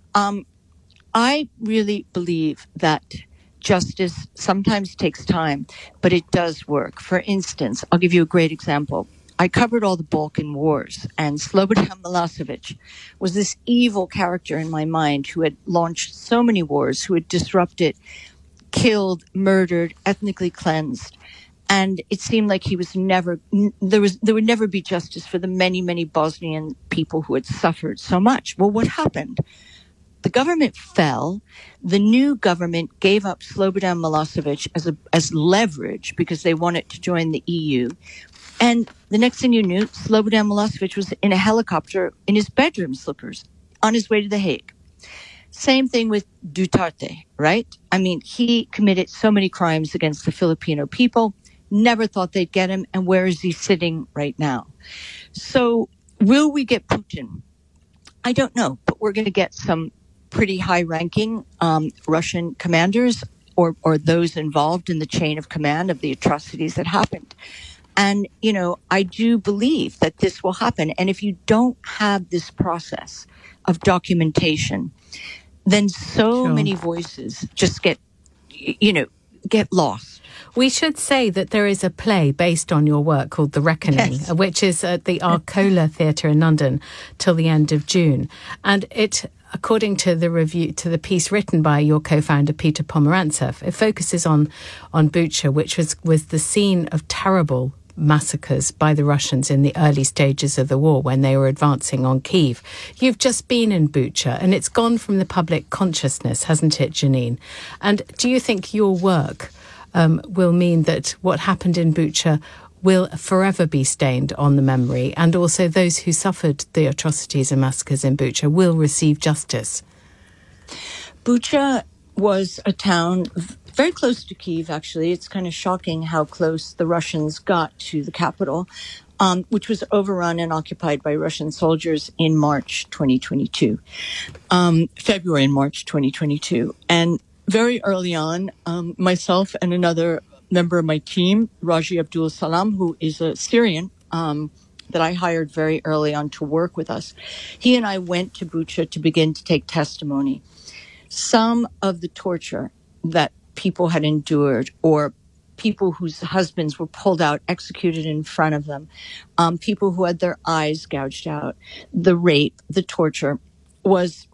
I really believe that justice sometimes takes time, but it does work. For instance, I'll give you a great example. I covered all the Balkan wars, and Slobodan Milosevic was this evil character in my mind who had launched so many wars, who had disrupted, killed, murdered, ethnically cleansed. And it seemed like there would never be justice for the many, many Bosnian people who had suffered so much. Well, what happened? The government fell. The new government gave up Slobodan Milosevic as leverage because they wanted to join the EU. And the next thing you knew, Slobodan Milosevic was in a helicopter in his bedroom slippers on his way to The Hague. Same thing with Duterte, right? I mean, he committed so many crimes against the Filipino people, never thought they'd get him, and where is he sitting right now? So will we get Putin? I don't know, but we're going to get some pretty high-ranking Russian commanders or those involved in the chain of command of the atrocities that happened. And, you know, I do believe that this will happen. And if you don't have this process of documentation, then so many voices just get lost. We should say that there is a play based on your work called The Reckoning, which is at the Arcola Theatre in London till the end of June. And it, according to the piece written by your co-founder Peter Pomerantsev, it focuses on Bucha, which was the scene of terrible massacres by the Russians in the early stages of the war when they were advancing on Kyiv. You've just been in Bucha, and it's gone from the public consciousness, hasn't it, Janine? And do you think your work will mean that what happened in Bucha will forever be stained on the memory, and also those who suffered the atrocities and massacres in Bucha will receive justice? Bucha was a town very close to Kyiv, actually. It's kind of shocking how close the Russians got to the capital, which was overrun and occupied by Russian soldiers in March 2022, February and March 2022. And very early on, myself and another member of my team, Raji Abdul Salam, who is a Syrian that I hired very early on to work with us, he and I went to Bucha to begin to take testimony. Some of the torture that people had endured, or people whose husbands were pulled out, executed in front of them, people who had their eyes gouged out, the rape, the torture was,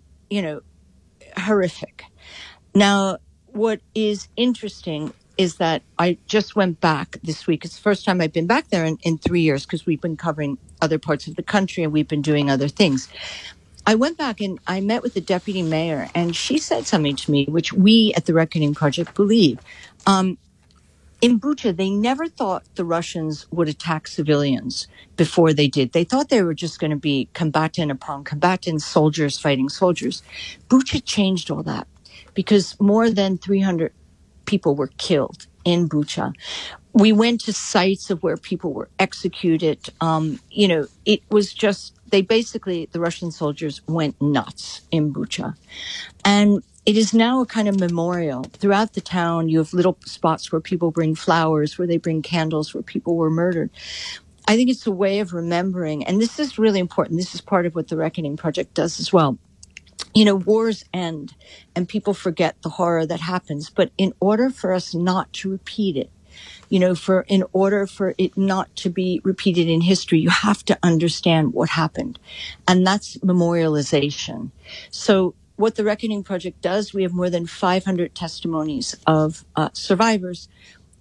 horrific. Now, what is interesting is that I just went back this week. It's the first time I've been back there in 3 years, because we've been covering other parts of the country and we've been doing other things. I went back and I met with the deputy mayor, and she said something to me, which we at the Reckoning Project believe. In Bucha, they never thought the Russians would attack civilians before they did. They thought they were just going to be combatant upon combatant, soldiers fighting soldiers. Bucha changed all that, because more than 300 people were killed in Bucha. We went to sites of where people were executed. It was just, the Russian soldiers went nuts in Bucha. And it is now a kind of memorial. Throughout the town, you have little spots where people bring flowers, where they bring candles, where people were murdered. I think it's a way of remembering, and this is really important. This is part of what the Reckoning Project does as well. Wars end and people forget the horror that happens. But in order for us not to repeat it, in order for it not to be repeated in history, you have to understand what happened. And that's memorialization. So what the Reckoning Project does, we have more than 500 testimonies of survivors.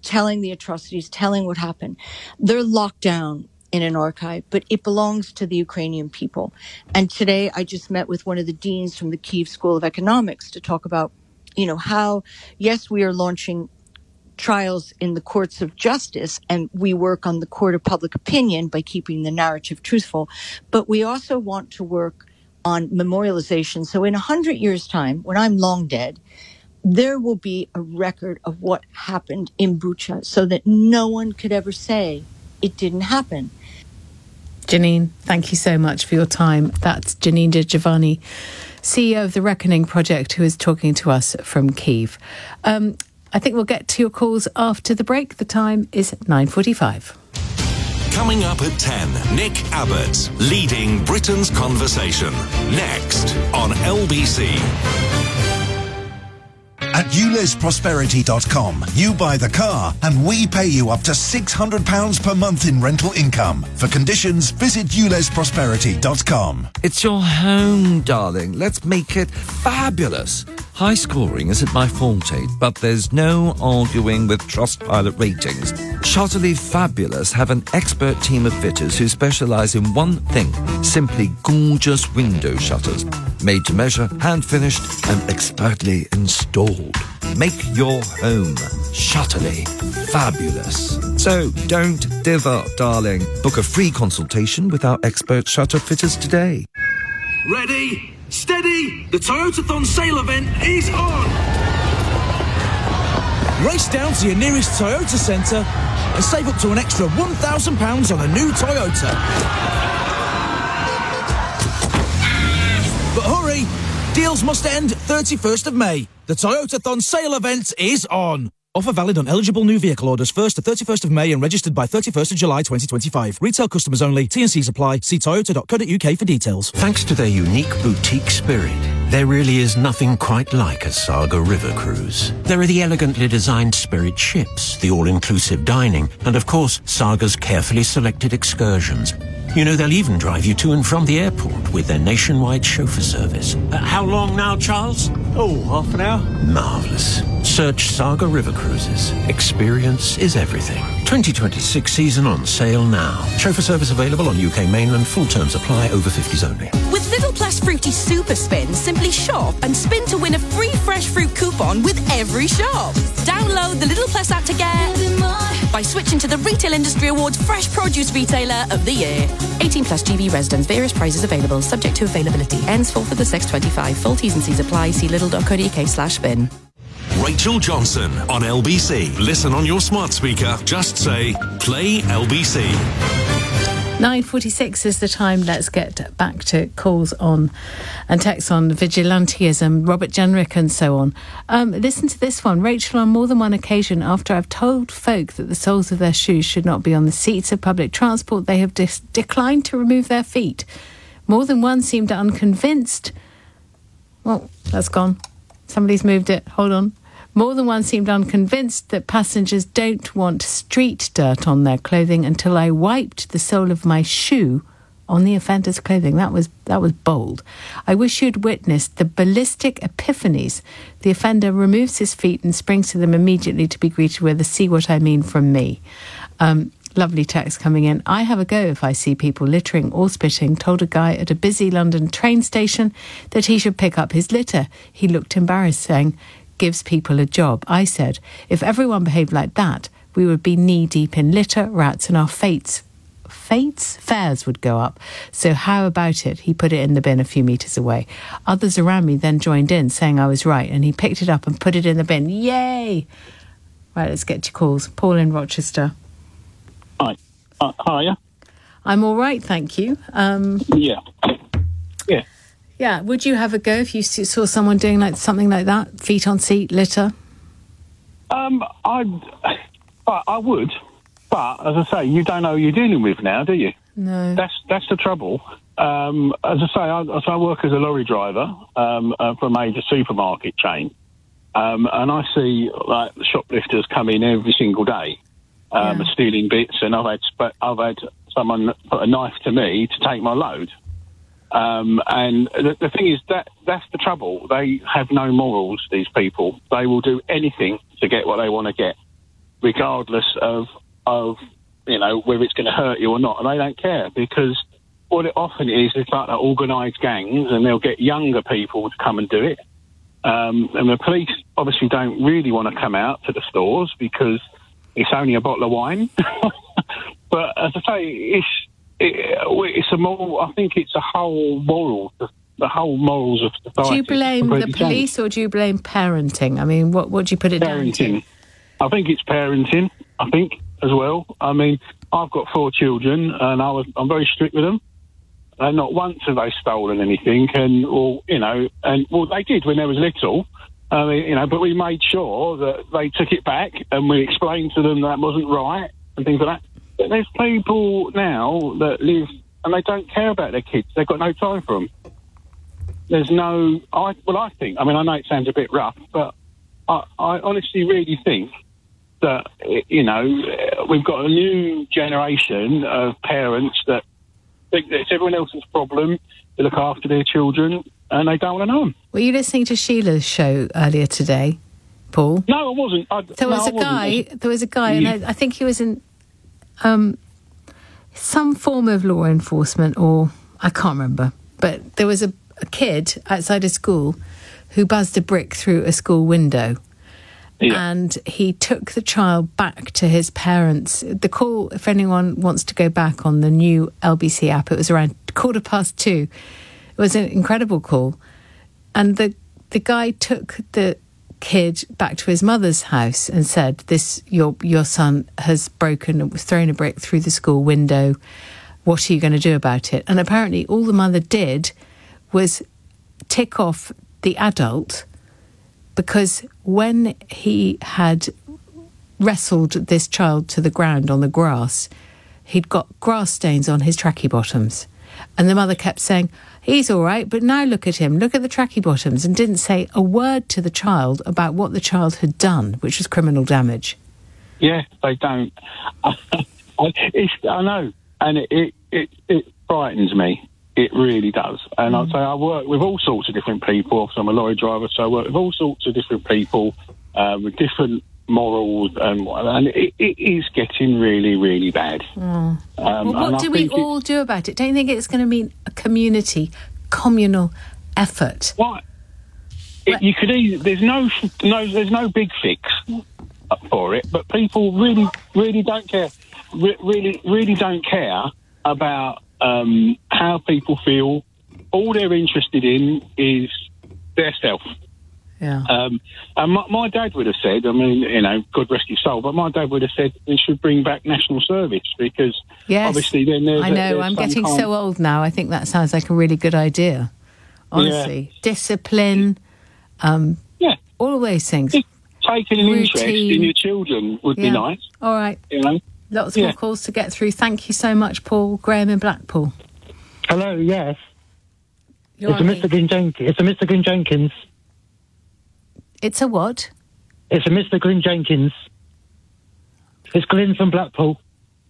telling the atrocities, telling what happened. They're locked down in an archive, but it belongs to the Ukrainian people. And today I just met with one of the deans from the Kyiv School of Economics to talk about, how, yes, we are launching trials in the courts of justice, and we work on the court of public opinion by keeping the narrative truthful, but we also want to work on memorialization. So in 100 years' time, when I'm long dead, there will be a record of what happened in Bucha so that no one could ever say it didn't happen. Janine, thank you so much for your time. That's Janine de Giovanni, CEO of the Reckoning Project, who is talking to us from Kyiv. I think we'll get to your calls after the break. The time is 9:45. Coming up at 10, Nick Abbott, leading Britain's conversation. Next on LBC. At ULEZProsperity.com, you buy the car and we pay you up to £600 per month in rental income. For conditions, visit ULEZProsperity.com. It's your home, darling. Let's make it fabulous. High scoring isn't my forte, but there's no arguing with Trustpilot ratings. Shutterly Fabulous have an expert team of fitters who specialise in one thing, simply gorgeous window shutters. Made to measure, hand-finished and expertly installed. Make your home Shutterly Fabulous. So don't dither, darling. Book a free consultation with our expert shutter fitters today. Ready? Steady! The Toyotathon sale event is on! Race down to your nearest Toyota centre and save up to an extra £1,000 on a new Toyota. But hurry! Deals must end 31st of May. The Toyotathon sale event is on. Offer valid on eligible new vehicle orders 1st to 31st of May and registered by 31st of July 2025. Retail customers only. T&Cs apply. See toyota.co.uk for details. Thanks to their unique boutique spirit, there really is nothing quite like a Saga River cruise. There are the elegantly designed Spirit ships, the all-inclusive dining, and of course, Saga's carefully selected excursions. You know, they'll even drive you to and from the airport with their nationwide chauffeur service. How long now, Charles? Oh, half an hour. Marvellous. Search Saga River Cruises. Experience is everything. 2026 season on sale now. Chauffeur service available on UK mainland. Full terms apply. Over 50s only. With Little Plus Fruity Super Spin, simply shop and spin to win a free fresh fruit coupon with every shop. Download the Little Plus app to get by switching to the Retail Industry Awards Fresh Produce Retailer of the Year. 18 plus GB residents. Various prizes available. Subject to availability. Ends 4th of the 6th, 25. Full T's and C's apply. See lidl.co.uk/spin. Rachel Johnson on LBC. Listen on your smart speaker. Just say, play LBC. 9:46 is the time. Let's get back to calls on and texts on vigilantism, Robert Jenrick and so on. Listen to this one. Rachel, on more than one occasion, after I've told folk that the soles of their shoes should not be on the seats of public transport, they have declined to remove their feet. More than one seemed unconvinced. Well, that's gone. Somebody's moved it. Hold on. More than one seemed unconvinced that passengers don't want street dirt on their clothing until I wiped the sole of my shoe on the offender's clothing. That was bold. I wish you'd witnessed the ballistic epiphanies. The offender removes his feet and springs to them immediately to be greeted with a "see what I mean" from me. Lovely text coming in. I have a go if I see people littering or spitting. Told a guy at a busy London train station that he should pick up his litter. He looked embarrassed, saying, "Gives people a job." I said, if everyone behaved like that, we would be knee-deep in litter, rats, and our fares would go up. So how about it? He put it in the bin a few metres away. Others around me then joined in, saying I was right, and he picked it up and put it in the bin. Yay! Right, let's get to calls. Paul in Rochester. Hi. How are you? I'm all right, thank you. Yeah, would you have a go if you saw someone doing something like that? Feet on seat, litter? I would, but as I say, you don't know who you're dealing with now, do you? No. That's the trouble. As I say, I work as a lorry driver for a major supermarket chain, and I see like the shoplifters come in every single day, stealing bits, and I've had someone put a knife to me to take my load. And the thing is that's the trouble. They have no morals, these people. They will do anything to get what they want to get. regardless of whether it's going to hurt you or not, and they don't care, because what it often is like organised gangs, and they'll get younger people to come and do it. And the police obviously don't really want to come out to the stores because it's only a bottle of wine. But as I say, it's a moral. I think it's a whole moral. The whole morals of society. Do you blame the police or do you blame parenting? I mean, what do you put it down to? I think it's parenting. I think as well. I mean, I've got 4 children, and I'm very strict with them. And not once have they stolen anything, and they did when they was little. I mean, but we made sure that they took it back, and we explained to them that wasn't right and things like that. But there's people now that live and they don't care about their kids. They've got no time for them. There's no. I think. I mean, I know it sounds a bit rough, but I honestly really think that we've got a new generation of parents that think that it's everyone else's problem to look after their children, and they don't want to know them. Were you listening to Sheila's show earlier today, Paul? No, I wasn't. There was a guy, and I think he was in some form of law enforcement, or I can't remember. But there was a kid outside a school who buzzed a brick through a school window. Yeah. And he took the child back to his parents. The call, if anyone wants to go back on the new LBC app, it was around 2:15. It was an incredible call. And the guy took the kid back to his mother's house and said, your son has thrown a brick through the school window. What are you going to do about it? And apparently all the mother did was tick off the adult, because when he had wrestled this child to the ground on the grass, he'd got grass stains on his tracky bottoms. And the mother kept saying, he's all right, but now look at him, look at the tracky bottoms, and didn't say a word to the child about what the child had done, which was criminal damage. Yeah, they don't. I know, and it frightens me. It really does. And I'd say I work with all sorts of different people. So I'm a lorry driver, so I work with all sorts of different people with different morals, and it is getting really, really bad. Well, what do we all do about it? Don't you think it's going to mean a communal effort? What? You could there's no big fix for it, but people really, really don't care. Really don't care about how people feel. All they're interested in is their self. Yeah. And my dad would have said, I mean, God rest his soul, but my dad would have said we should bring back national service, because obviously then there's... I know, I'm getting so old now. I think that sounds like a really good idea. Honestly. Yeah. Discipline, all of those things. Taking an interest in your children would be nice. All right. Lots more calls to get through. Thank you so much, Paul. Graham in Blackpool. Hello, yes. It's a Mr. Glyn Jenkins. It's a what? It's a Mr. Glyn Jenkins. It's Glyn from Blackpool.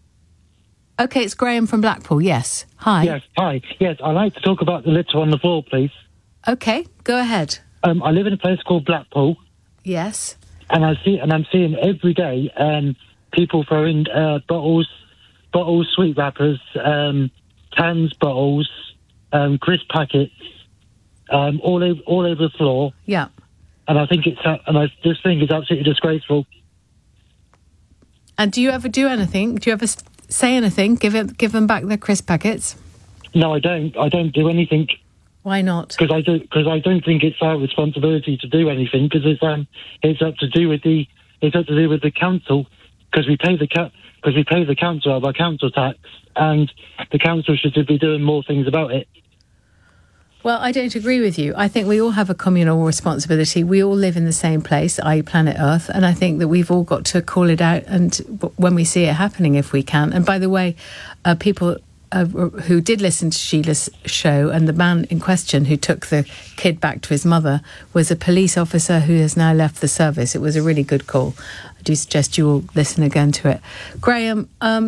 OK, it's Graham from Blackpool, yes. Hi. Yes, hi. Yes, I'd like to talk about the litter on the floor, please. OK, go ahead. I live in a place called Blackpool. Yes. And I'm seeing every day people throwing bottles, sweet wrappers, cans, bottles, crisp packets, all over the floor. Yeah. And I think this thing is absolutely disgraceful. And do you ever do anything? Do you ever say anything? Give them back their crisp packets? No, I don't. I don't do anything. Why not? Because I don't think it's our responsibility to do anything. Because it's up to do with the council. Because we pay the council out of our council tax, and the council should be doing more things about it. Well, I don't agree with you. I think we all have a communal responsibility. We all live in the same place, i.e. planet Earth, and I think that we've all got to call it out and when we see it happening, if we can. And by the way, people who did listen to Sheila's show, and the man in question who took the kid back to his mother was a police officer who has now left the service. It was a really good call. I do suggest you all listen again to it. Graham,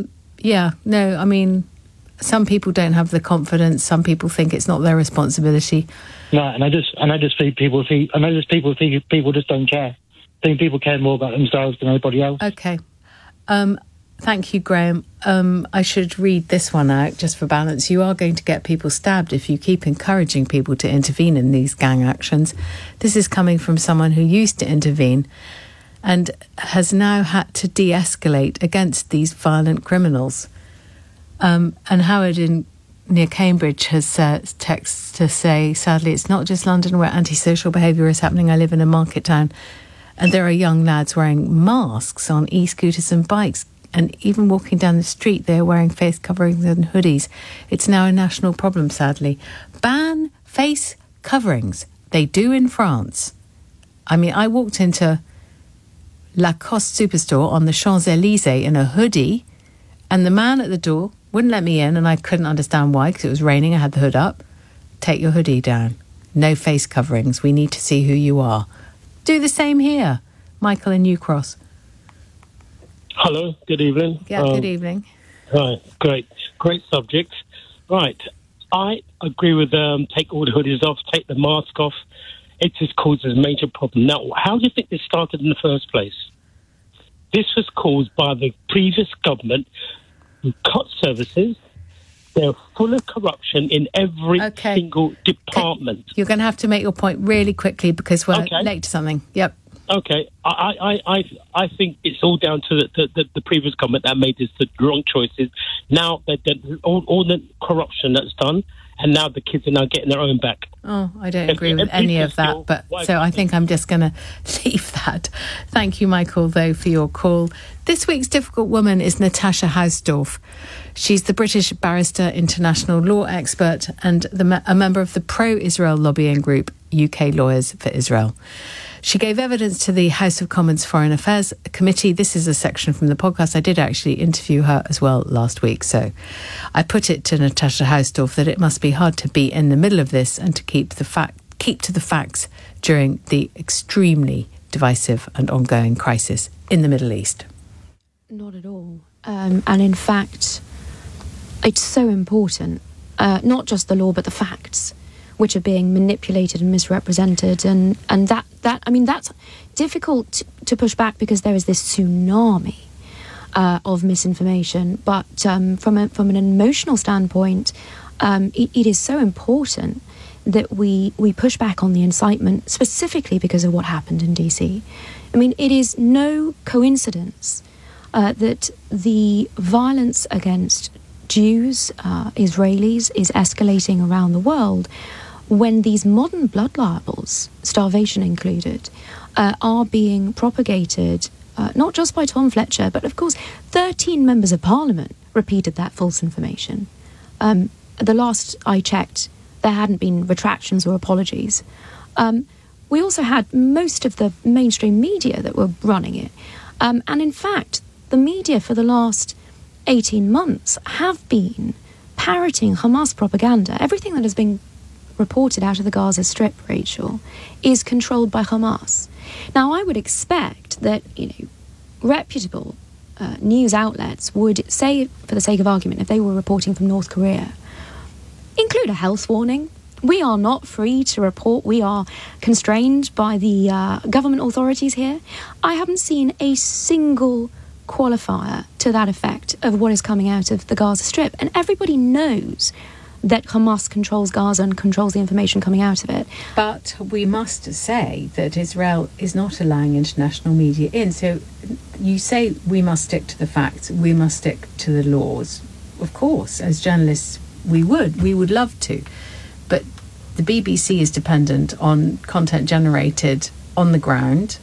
some people don't have the confidence. Some people think it's not their responsibility. No, and I just think people just don't care. I think people care more about themselves than anybody else. Okay. Thank you, Graham. I should read this one out just for balance. You are going to get people stabbed if you keep encouraging people to intervene in these gang actions. This is coming from someone who used to intervene and has now had to de-escalate against these violent criminals. And Howard near Cambridge has texts to say, sadly, it's not just London where antisocial behaviour is happening. I live in a market town and there are young lads wearing masks on e-scooters and bikes. And even walking down the street, they're wearing face coverings and hoodies. It's now a national problem, sadly. Ban face coverings. They do in France. I mean, I walked into Lacoste Superstore on the Champs-Élysées in a hoodie, and the man at the door wouldn't let me in, and I couldn't understand why, because it was raining. I had the hood up. Take your hoodie down. No face coverings. We need to see who you are. Do the same here. Michael in New Cross. Hello, good evening. Yeah, good evening. Right, great subject. Right, I agree with take all the hoodies off, take the mask off. It just causes a major problem. Now, how do you think this started in the first place? This was caused by the previous government who cut services. They're full of corruption in every single department. You're going to have to make your point really quickly because we're late to something. Yep. Okay, I think it's all down to the previous government that made the wrong choices. Now they've done all the corruption that's done, and now the kids are now getting their own back. Oh, I don't agree with any of that, but so I think I'm just going to leave that. Thank you, Michael, though, for your call. This week's difficult woman is Natasha Hausdorff. She's the British barrister, international law expert, and a member of the pro-Israel lobbying group UK Lawyers for Israel. She gave evidence to the House of Commons Foreign Affairs Committee. This is a section from the podcast. I did actually interview her as well last week. So I put it to Natasha Hausdorff that it must be hard to be in the middle of this and to keep to the facts during the extremely divisive and ongoing crisis in the Middle East. Not at all. And in fact, it's so important, not just the law, but the facts, which are being manipulated and misrepresented, and that I mean that's difficult to push back because there is this tsunami of misinformation. But from an emotional standpoint, it is so important that we push back on the incitement, specifically because of what happened in DC. I mean, it is no coincidence that the violence against Jews, Israelis, is escalating around the world when these modern blood libels, starvation included, are being propagated, not just by Tom Fletcher, but of course 13 members of Parliament repeated that false information. The last I checked, there hadn't been retractions or apologies. We also had most of the mainstream media that were running it. And in fact, the media for the last 18 months have been parroting Hamas propaganda. Everything that has been reported out of the Gaza Strip, Rachel, is controlled by Hamas. Now, I would expect that, reputable news outlets would say, for the sake of argument, if they were reporting from North Korea, include a health warning. We are not free to report. We are constrained by the government authorities here. I haven't seen a single qualifier to that effect of what is coming out of the Gaza Strip. And everybody knows that Hamas controls Gaza and controls the information coming out of it. But we must say that Israel is not allowing international media in. So you say we must stick to the facts, we must stick to the laws. Of course, as journalists, we would love to. But the BBC is dependent on content generated on the ground.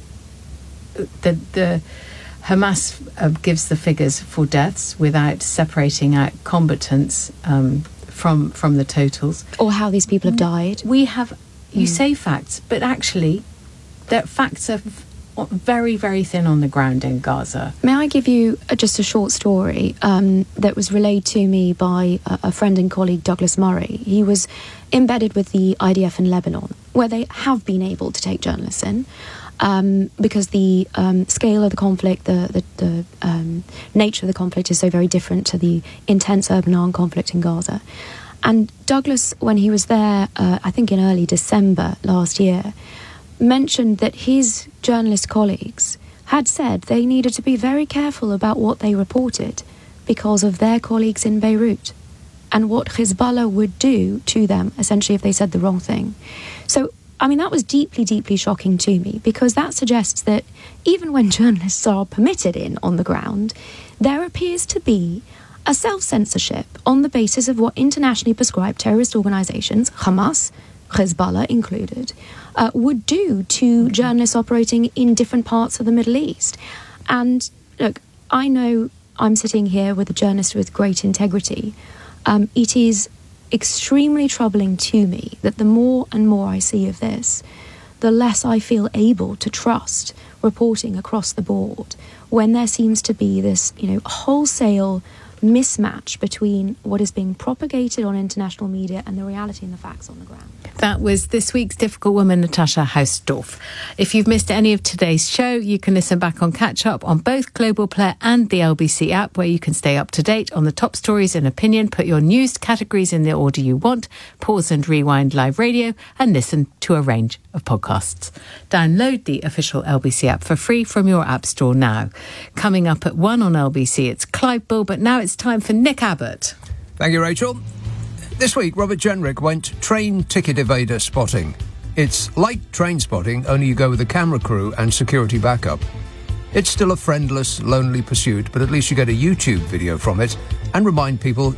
The Hamas gives the figures for deaths without separating out combatants from the totals. Or how these people have died. We have, you say facts, but actually, the facts are very, very thin on the ground in Gaza. May I give you just a short story that was relayed to me by a friend and colleague, Douglas Murray. He was embedded with the IDF in Lebanon, where they have been able to take journalists in. Because the scale of the conflict, the nature of the conflict is so very different to the intense urban armed conflict in Gaza. And Douglas, when he was there, I think in early December last year, mentioned that his journalist colleagues had said they needed to be very careful about what they reported because of their colleagues in Beirut and what Hezbollah would do to them, essentially, if they said the wrong thing. So, I mean, that was deeply, deeply shocking to me, because that suggests that even when journalists are permitted in on the ground, there appears to be a self-censorship on the basis of what internationally prescribed terrorist organisations, Hamas, Hezbollah included, would do to journalists operating in different parts of the Middle East. And look, I know I'm sitting here with a journalist with great integrity. It is extremely troubling to me that the more and more I see of this, the less I feel able to trust reporting across the board when there seems to be this, wholesale mismatch between what is being propagated on international media and the reality and the facts on the ground. That was this week's Difficult Woman, Natasha Hausdorff. If you've missed any of today's show, you can listen back on Catch Up on both Global Player and the LBC app, where you can stay up to date on the top stories and opinion, put your news categories in the order you want, pause and rewind live radio, and listen to a range of podcasts. Download the official LBC app for free from your app store now. Coming up at 1 on LBC, it's Clive Bull, but now it's time for Nick Abbott. Thank you, Rachel. This week, Robert Jenrick went train ticket evader spotting. It's like train spotting, only you go with a camera crew and security backup. It's still a friendless, lonely pursuit, but at least you get a YouTube video from it and remind people